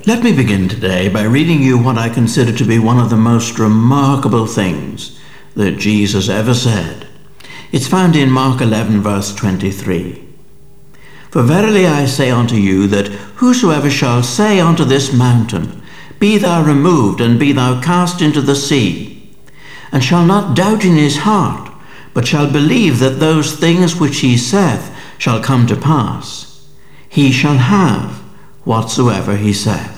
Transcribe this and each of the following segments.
Let me begin today by reading you what I consider to be one of the most remarkable things that Jesus ever said. It's found in Mark 11, verse 23. For verily I say unto you, that whosoever shall say unto this mountain, Be thou removed, and be thou cast into the sea, and shall not doubt in his heart, but shall believe that those things which he saith shall come to pass, he shall have whatsoever he saith.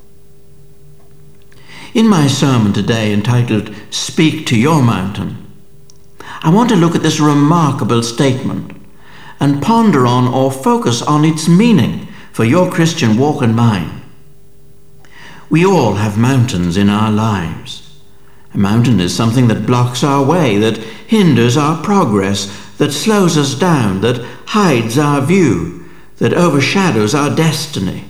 In my sermon today, entitled Speak to Your Mountain, I want to look at this remarkable statement and ponder on or focus on its meaning for your Christian walk and mine. We all have mountains in our lives. A mountain is something that blocks our way, that hinders our progress, that slows us down, that hides our view, that overshadows our destiny.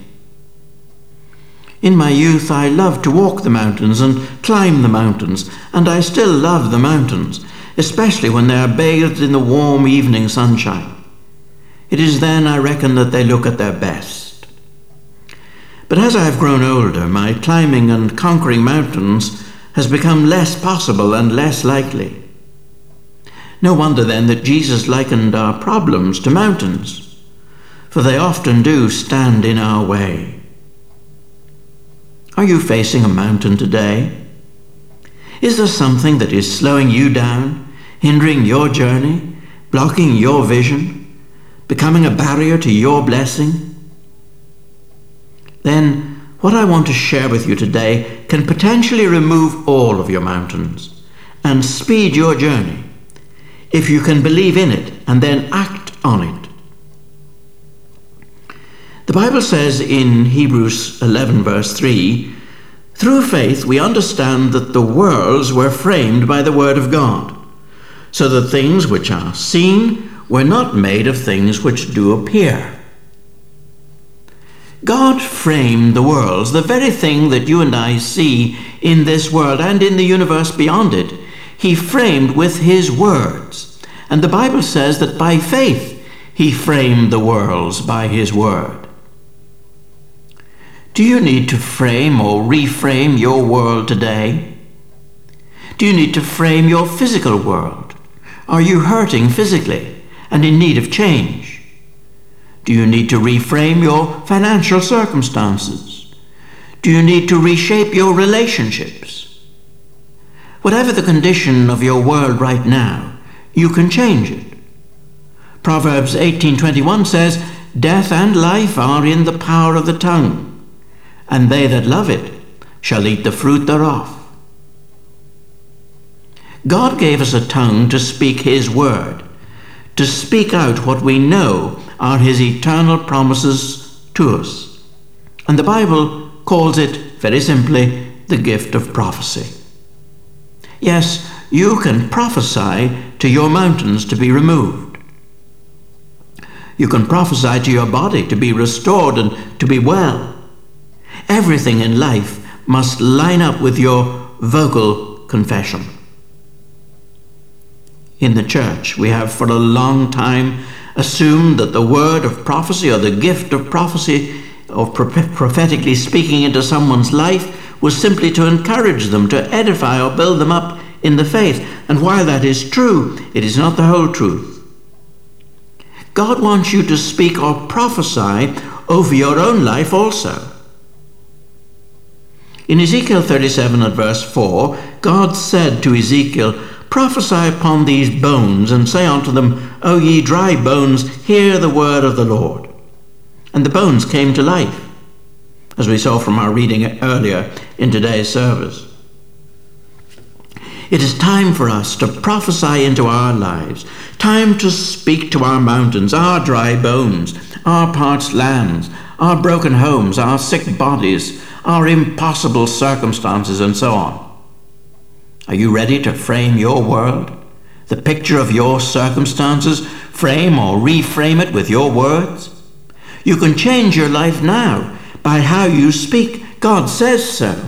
In my youth, I loved to walk the mountains and climb the mountains, and I still love the mountains, especially when they are bathed in the warm evening sunshine. It is then, I reckon, that they look at their best. But as I have grown older, my climbing and conquering mountains has become less possible and less likely. No wonder then that Jesus likened our problems to mountains, for they often do stand in our way. Are you facing a mountain today? Is there something that is slowing you down, hindering your journey, blocking your vision, becoming a barrier to your blessing? Then what I want to share with you today can potentially remove all of your mountains and speed your journey, if you can believe in it and then act on it. The Bible says in Hebrews 11, verse 3, Through faith we understand that the worlds were framed by the word of God, so that things which are seen were not made of things which do appear. God framed the worlds, the very thing that you and I see in this world and in the universe beyond it. He framed with his words. And the Bible says that by faith he framed the worlds by his word. Do you need to frame or reframe your world today? Do you need to frame your physical world? Are you hurting physically and in need of change? Do you need to reframe your financial circumstances? Do you need to reshape your relationships? Whatever the condition of your world right now, you can change it. Proverbs 18:21 says, Death and life are in the power of the tongue, and they that love it shall eat the fruit thereof. God gave us a tongue to speak his word, to speak out what we know are his eternal promises to us. And the Bible calls it, very simply, the gift of prophecy. Yes, you can prophesy to your mountains to be removed. You can prophesy to your body to be restored and to be well. Everything in life must line up with your vocal confession. In the church, we have for a long time assumed that the word of prophecy or the gift of prophecy, of prophetically speaking into someone's life, was simply to encourage them, to edify or build them up in the faith. And while that is true, it is not the whole truth. God wants you to speak or prophesy over your own life also. In Ezekiel 37 at verse 4, God said to Ezekiel, Prophesy upon these bones, and say unto them, O ye dry bones, hear the word of the Lord. And the bones came to life, as we saw from our reading earlier in today's service. It is time for us to prophesy into our lives, time to speak to our mountains, our dry bones, our parched lands, our broken homes, our sick bodies, our impossible circumstances, and so on. Are you ready to frame your world, the picture of your circumstances, frame or reframe it with your words? You can change your life now by how you speak. God says so.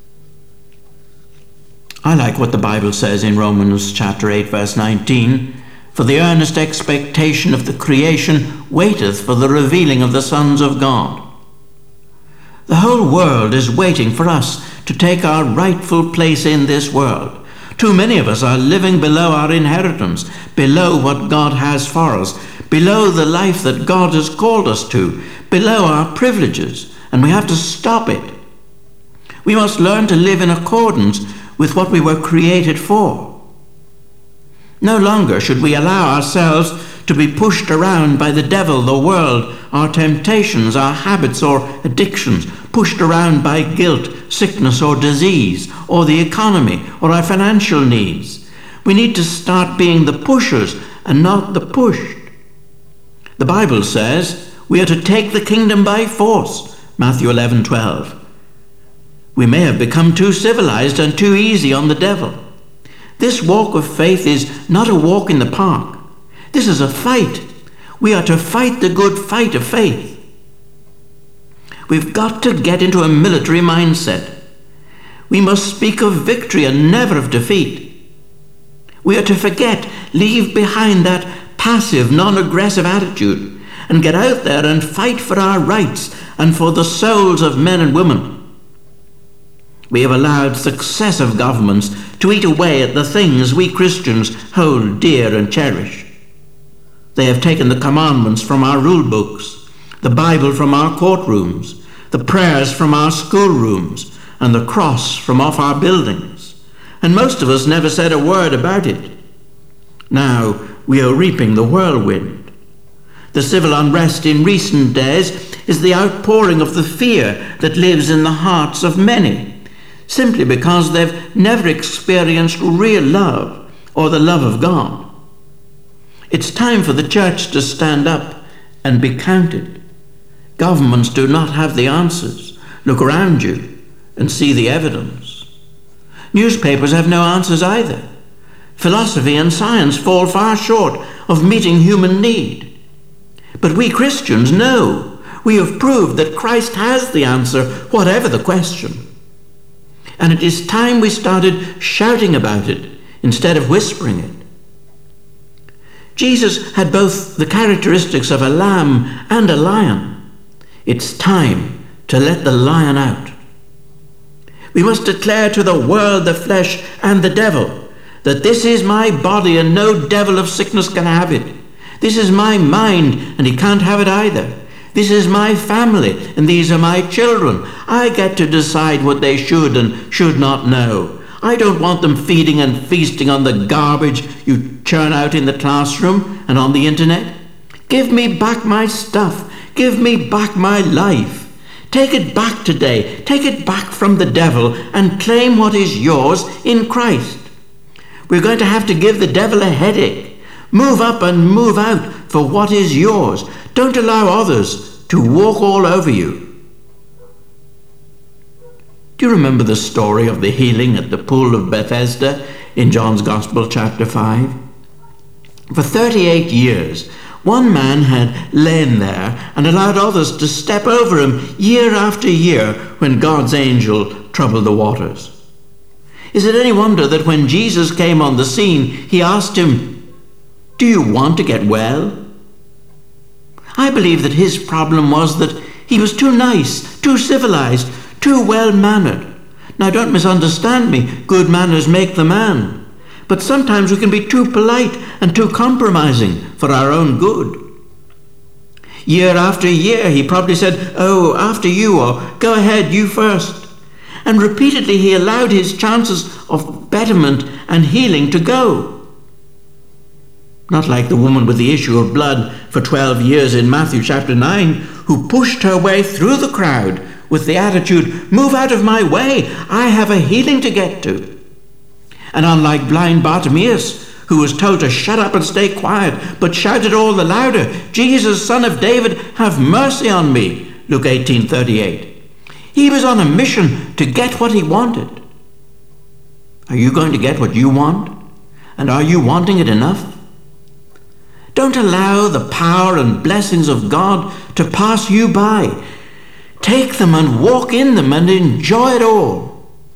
I like what the Bible says in Romans chapter 8, verse 19. For the earnest expectation of the creation waiteth for the revealing of the sons of God. The whole world is waiting for us to take our rightful place in this world. Too many of us are living below our inheritance, below what God has for us, below the life that God has called us to, below our privileges, and we have to stop it. We must learn to live in accordance with what we were created for. No longer should we allow ourselves to be pushed around by the devil, the world, our temptations, our habits or addictions, pushed around by guilt, sickness or disease, or the economy, or our financial needs. We need to start being the pushers and not the pushed. The Bible says we are to take the kingdom by force, Matthew 11:12. We may have become too civilized and too easy on the devil. This walk of faith is not a walk in the park. This is a fight. We are to fight the good fight of faith. We've got to get into a military mindset. We must speak of victory and never of defeat. We are to forget, leave behind that passive, non-aggressive attitude and get out there and fight for our rights and for the souls of men and women. We have allowed successive governments to eat away at the things we Christians hold dear and cherish. They have taken the commandments from our rule books, the Bible from our courtrooms, the prayers from our schoolrooms, and the cross from off our buildings. And most of us never said a word about it. Now we are reaping the whirlwind. The civil unrest in recent days is the outpouring of the fear that lives in the hearts of many, simply because they've never experienced real love or the love of God. It's time for the church to stand up and be counted. Governments do not have the answers. Look around you and see the evidence. Newspapers have no answers either. Philosophy and science fall far short of meeting human need. But we Christians know. We have proved that Christ has the answer, whatever the question. And it is time we started shouting about it instead of whispering it. Jesus had both the characteristics of a lamb and a lion. It's time to let the lion out. We must declare to the world, the flesh, and the devil that this is my body and no devil of sickness can have it. This is my mind and he can't have it either. This is my family and these are my children. I get to decide what they should and should not know. I don't want them feeding and feasting on the garbage you churn out in the classroom and on the internet. Give me back my stuff. Give me back my life. Take it back today. Take it back from the devil and claim what is yours in Christ. We're going to have to give the devil a headache. Move up and move out for what is yours. Don't allow others to walk all over you. Do you remember the story of the healing at the pool of Bethesda in John's Gospel, chapter 5? For 38 years, one man had lain there and allowed others to step over him year after year when God's angel troubled the waters. Is it any wonder that when Jesus came on the scene, he asked him, "Do you want to get well?" I believe that his problem was that he was too nice, too civilized, too well-mannered. Now don't misunderstand me, good manners make the man. But sometimes we can be too polite and too compromising for our own good. Year after year he probably said, "Oh, after you," or "Go ahead, you first." And repeatedly he allowed his chances of betterment and healing to go. Not like the woman with the issue of blood for 12 years in Matthew chapter 9, who pushed her way through the crowd with the attitude, "Move out of my way, I have a healing to get to." And unlike blind Bartimaeus, who was told to shut up and stay quiet, but shouted all the louder, "Jesus, Son of David, have mercy on me," Luke 18:38. He was on a mission to get what he wanted. Are you going to get what you want? And are you wanting it enough? Don't allow the power and blessings of God to pass you by. Take them and walk in them and enjoy it all.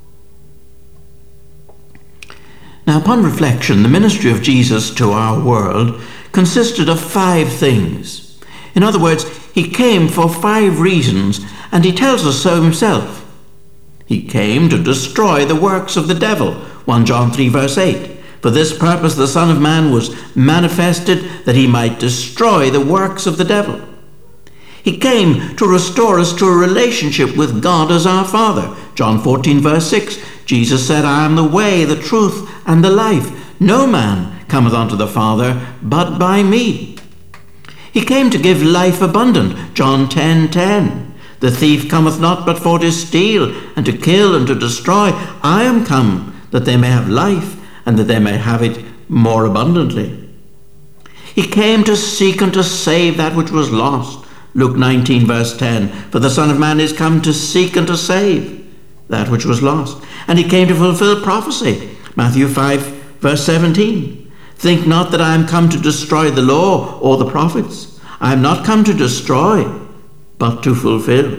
Now, upon reflection, the ministry of Jesus to our world consisted of 5 things. In other words, he came for 5 reasons, And he tells us so himself. He came to destroy the works of the devil, 1 John 3 verse 8. For this purpose the Son of Man was manifested, that he might destroy the works of the devil. He came to restore us to a relationship with God as our Father. John 14 verse 6, Jesus said, I am the way, the truth, and the life. No man cometh unto the Father but by me. He came to give life abundant. John 10:10. The thief cometh not but for to steal, and to kill, and to destroy. I am come that they may have life, and that they may have it more abundantly. He came to seek and to save that which was lost. Luke 19 verse 10. For the Son of Man is come to seek and to save that which was lost. And he came to fulfill prophecy. Matthew 5 verse 17. Think not that I am come to destroy the law or the prophets. I am not come to destroy, but to fulfill.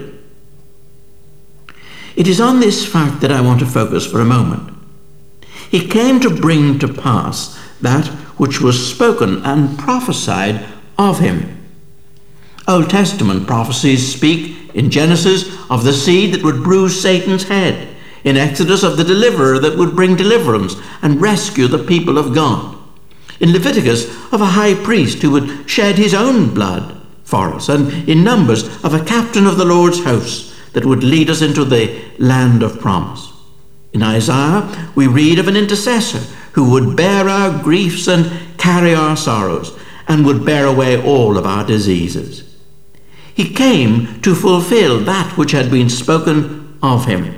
It is on this fact that I want to focus for a moment. He came to bring to pass that which was spoken and prophesied of him. Old Testament prophecies speak in Genesis of the seed that would bruise Satan's head, in Exodus of the deliverer that would bring deliverance and rescue the people of God, in Leviticus of a high priest who would shed his own blood for us, and in Numbers of a captain of the Lord's house that would lead us into the land of promise. In Isaiah, we read of an intercessor who would bear our griefs and carry our sorrows, and would bear away all of our diseases. He came to fulfill that which had been spoken of him.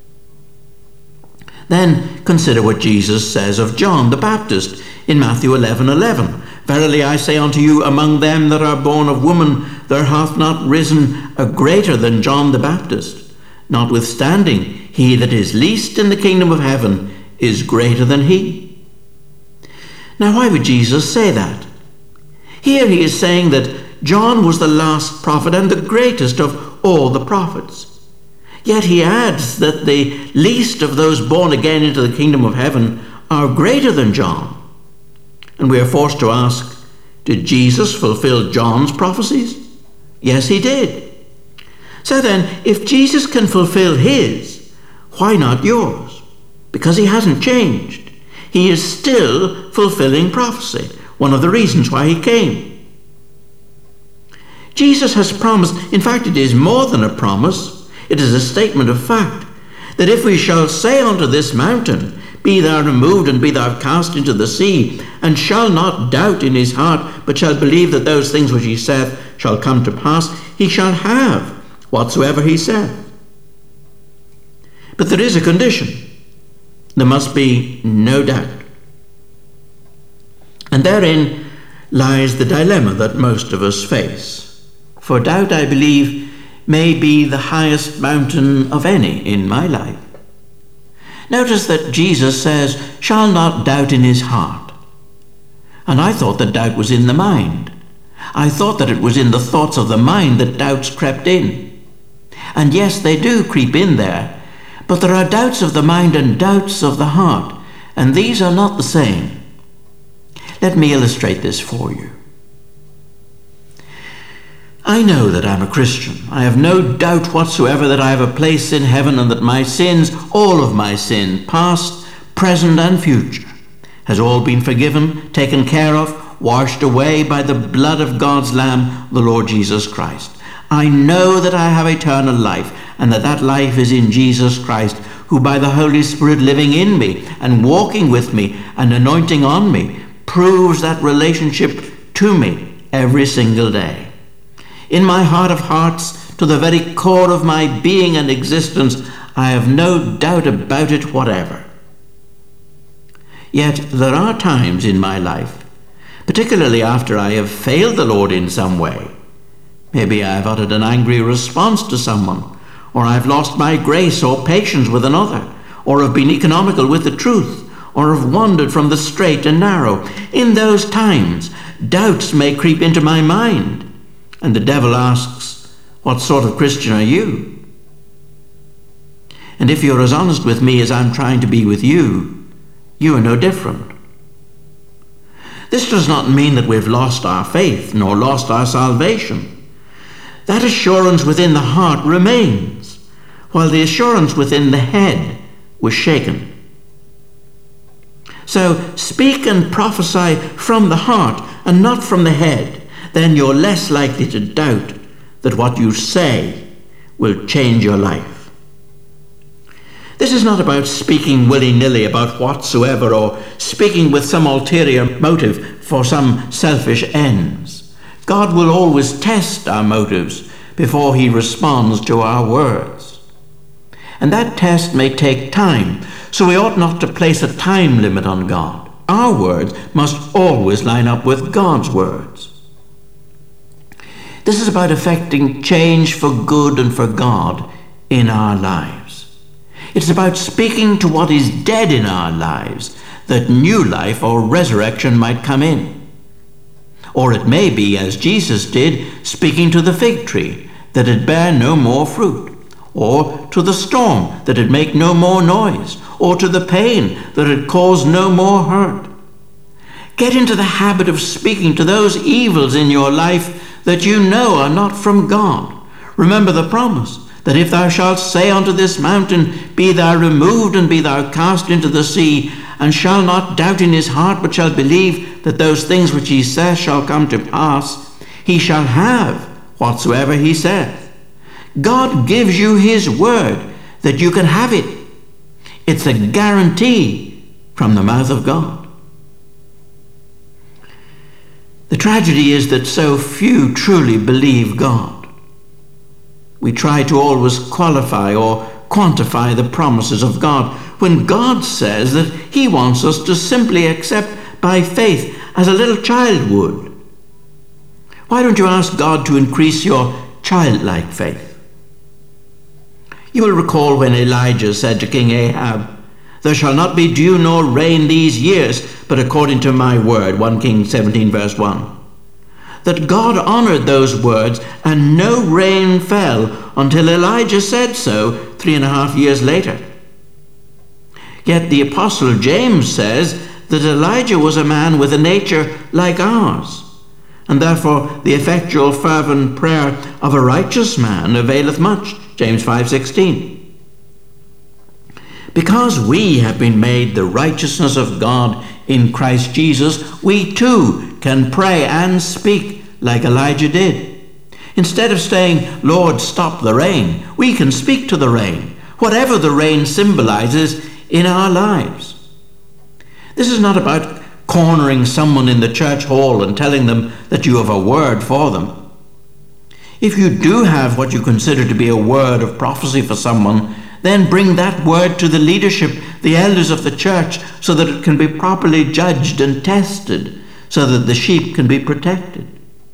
Then consider what Jesus says of John the Baptist in Matthew 11:11. Verily I say unto you, among them that are born of woman, there hath not risen a greater than John the Baptist. Notwithstanding, he that is least in the kingdom of heaven is greater than he. Now, why would Jesus say that? Here he is saying that John was the last prophet and the greatest of all the prophets. Yet he adds that the least of those born again into the kingdom of heaven are greater than John. And we are forced to ask, did Jesus fulfill John's prophecies? Yes, he did. So then, if Jesus can fulfill his, why not yours? Because he hasn't changed. He is still fulfilling prophecy, one of the reasons why he came. Jesus has promised, in fact it is more than a promise, it is a statement of fact, that if we shall say unto this mountain, Be thou removed and be thou cast into the sea, and shall not doubt in his heart, but shall believe that those things which he saith shall come to pass, he shall have whatsoever he saith. But there is a condition. There must be no doubt. And therein lies the dilemma that most of us face. For doubt, I believe, may be the highest mountain of any in my life. Notice that Jesus says, shall not doubt in his heart. And I thought that doubt was in the mind. I thought that it was in the thoughts of the mind that doubts crept in. And yes, they do creep in there, but there are doubts of the mind and doubts of the heart, and these are not the same. Let me illustrate this for you. I know that I'm a Christian. I have no doubt whatsoever that I have a place in heaven, and that my sins, all of my sin, past, present, and future, has all been forgiven, taken care of, washed away by the blood of God's Lamb, the Lord Jesus Christ. I know that I have eternal life, and that life is in Jesus Christ, who by the Holy Spirit living in me and walking with me and anointing on me proves that relationship to me every single day. In my heart of hearts, to the very core of my being and existence, I have no doubt about it whatever. Yet there are times in my life, particularly after I have failed the Lord in some way. Maybe I have uttered an angry response to someone, or I have lost my grace or patience with another, or have been economical with the truth, or have wandered from the straight and narrow. In those times, doubts may creep into my mind, and the devil asks, what sort of Christian are you? And if you're as honest with me as I'm trying to be with you, you are no different. This does not mean that we've lost our faith, nor lost our salvation. that assurance within the heart remains, while the assurance within the head was shaken. So speak and prophesy from the heart and not from the head. Then you're less likely to doubt that what you say will change your life. This is not about speaking willy-nilly about whatsoever, or speaking with some ulterior motive for some selfish ends. God will always test our motives before he responds to our words. And that test may take time, so we ought not to place a time limit on God. Our words must always line up with God's words. This is about effecting change for good and for God in our lives. It's about speaking to what is dead in our lives, that new life or resurrection might come in. Or it may be, as Jesus did, speaking to the fig tree, that it bear no more fruit, or to the storm, that it make no more noise, or to the pain, that it cause no more hurt. Get into the habit of speaking to those evils in your life that you know are not from God. Remember the promise, that if thou shalt say unto this mountain, Be thou removed, and be thou cast into the sea, and shall not doubt in his heart, but shall believe that those things which he saith shall come to pass, he shall have whatsoever he saith. God gives you his word that you can have it. It's a guarantee from the mouth of God. The tragedy is that so few truly believe God. We try to always qualify or quantify the promises of God, when God says that he wants us to simply accept by faith as a little child would. Why don't you ask God to increase your childlike faith? You will recall when Elijah said to King Ahab, There shall not be dew nor rain these years, but according to my word, 1 Kings 17 verse 1. That God honored those words, and no rain fell until Elijah said so 3.5 years later. Yet the Apostle James says that Elijah was a man with a nature like ours, and therefore the effectual fervent prayer of a righteous man availeth much, James 5:16. Because we have been made the righteousness of God in Christ Jesus, we too can pray and speak like Elijah did. Instead of saying, Lord, stop the rain, we can speak to the rain, whatever the rain symbolizes in our lives. This is not about cornering someone in the church hall and telling them that you have a word for them. If you do have what you consider to be a word of prophecy for someone, then bring that word to the leadership, the elders of the church, so that it can be properly judged and tested, so that the sheep can be protected.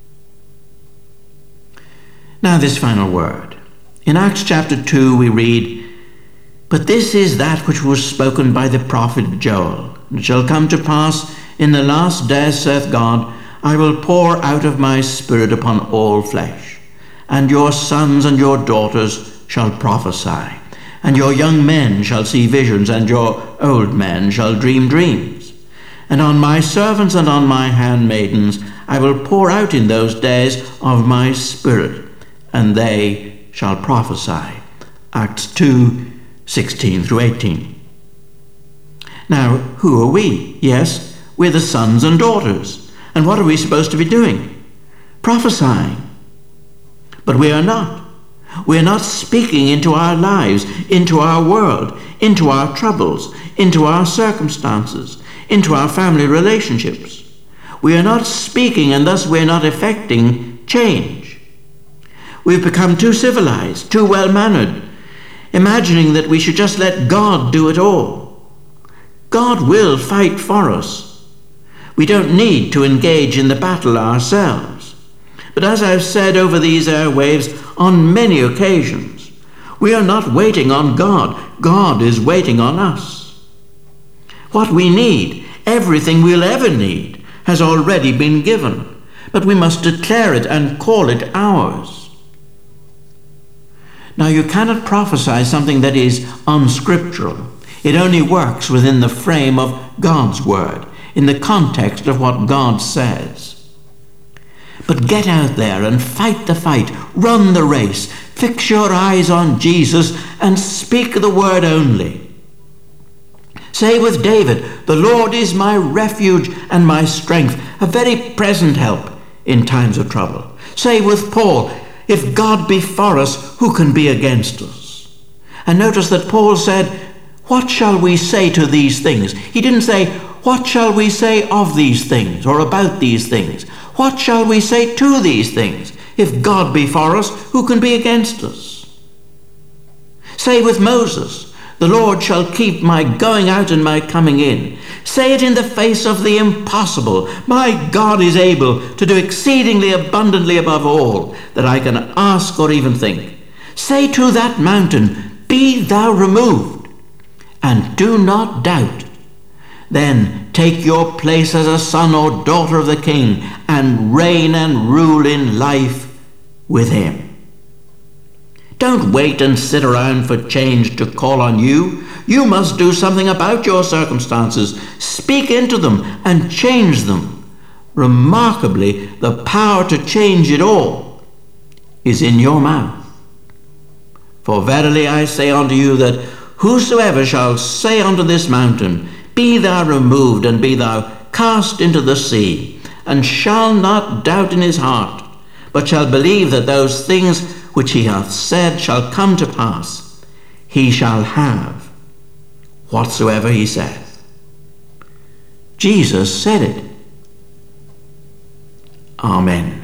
Now this final word. In Acts chapter 2 we read, But this is that which was spoken by the prophet Joel. It shall come to pass in the last days, saith God, I will pour out of my spirit upon all flesh, and your sons and your daughters shall prophesy, and your young men shall see visions, and your old men shall dream dreams. And on my servants and on my handmaidens I will pour out in those days of my spirit, and they shall prophesy. Acts 2:16 through 18. Now, who are we? Yes, we're the sons and daughters. And what are we supposed to be doing? Prophesying. But we are not. We're not speaking into our lives, into our world, into our troubles, into our circumstances, into our family relationships. We are not speaking, and thus we're not effecting change. We've become too civilized, too well-mannered, imagining that we should just let God do it all. God will fight for us. We don't need to engage in the battle ourselves. But as I've said over these airwaves on many occasions, we are not waiting on God. God is waiting on us. What we need, everything we'll ever need, has already been given, but we must declare it and call it ours. Now, you cannot prophesy something that is unscriptural. It only works within the frame of God's word, in the context of what God says. But get out there and fight the fight, run the race, fix your eyes on Jesus and speak the word only. Say with David, "The Lord is my refuge and my strength, a very present help in times of trouble." Say with Paul, "If God be for us, who can be against us?" And notice that Paul said, "What shall we say to these things?" He didn't say, "What shall we say of these things or about these things?" What shall we say to these things? If God be for us, who can be against us? Say with Moses, "The Lord shall keep my going out and my coming in." Say it in the face of the impossible. My God is able to do exceedingly abundantly above all that I can ask or even think. Say to that mountain, "Be thou removed," and do not doubt. Then take your place as a son or daughter of the King and reign and rule in life with him. Don't wait and sit around for change to call on you. You must do something about your circumstances. Speak into them and change them. Remarkably, the power to change it all is in your mouth. For verily I say unto you that whosoever shall say unto this mountain, "Be thou removed, and be thou cast into the sea," and shall not doubt in his heart, but shall believe that those things which he hath said shall come to pass, he shall have whatsoever he saith. Jesus said it. Amen.